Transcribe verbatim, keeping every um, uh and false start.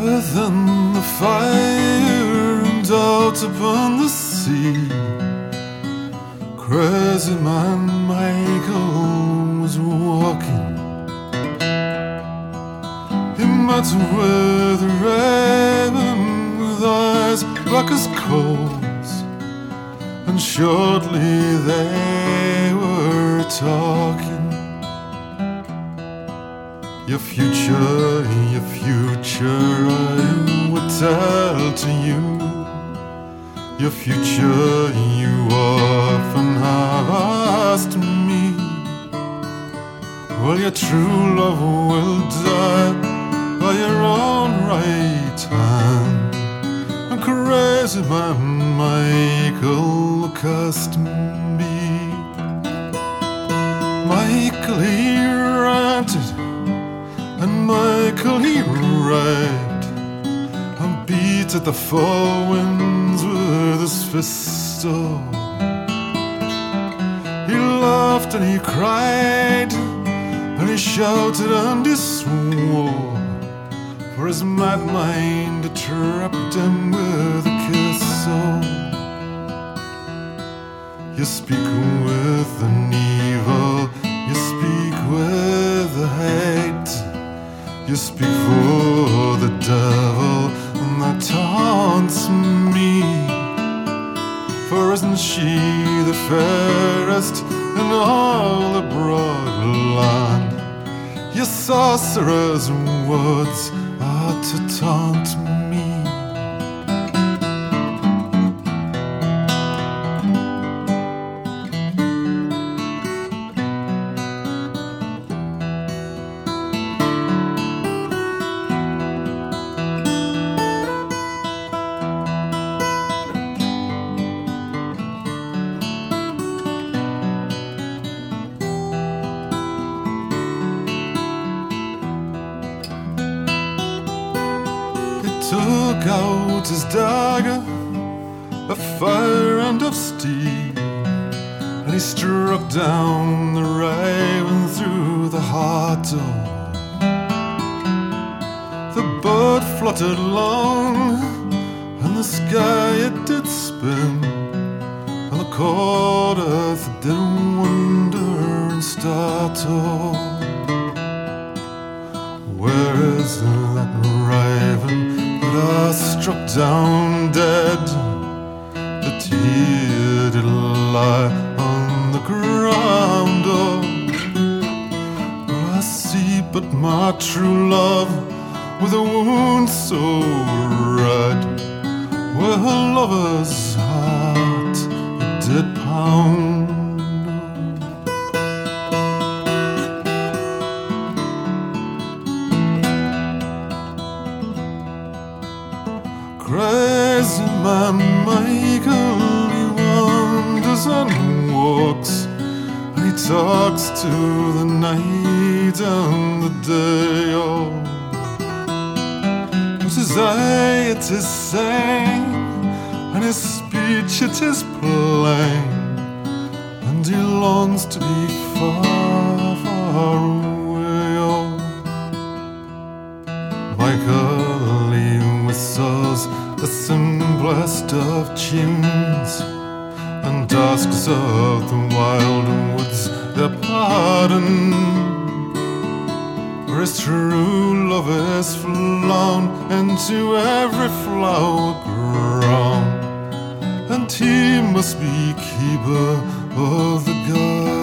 Within the fire and out upon the sea, crazy man Michael was walking. He met with a raven with eyes black as coals, and shortly they were talking. Your future, your future I would tell to you. Your future you often have asked me. Well, your true love will die by your own right hand, and crazy man Michael cursed me. Michael he ranted, and Michael he raved, and beat at the four winds with his fist. Oh, he laughed and he cried, and he shouted and he swore, for his mad mind had trapped him with a kiss. Oh, you speak with an evil, you speak with a hate, you speak for the devil, and that taunts me. For isn't she the fairest in all the broad land? Your sorcerer's words are to taunt me. Took out his dagger, a fire and of steel, and he struck down the raven through the heart door. The bird fluttered long, and the sky it did spin, and the cold earth did wonder and startle. Where is that raven I struck down dead, that here did lie on the ground? Oh, well, I see but my true love with a wound so red, where her lover's heart it did pound. Crazy man Michael, he wanders and walks, and he talks to the night and the day. Oh, his eye it is sane, and his speech it is plain, and he longs to be far, far away. Oh, Michael he whistles the simplest of tunes, and asks of the wild woods their pardon, for his true love is flown into every flower grown, and he must be keeper of the garden.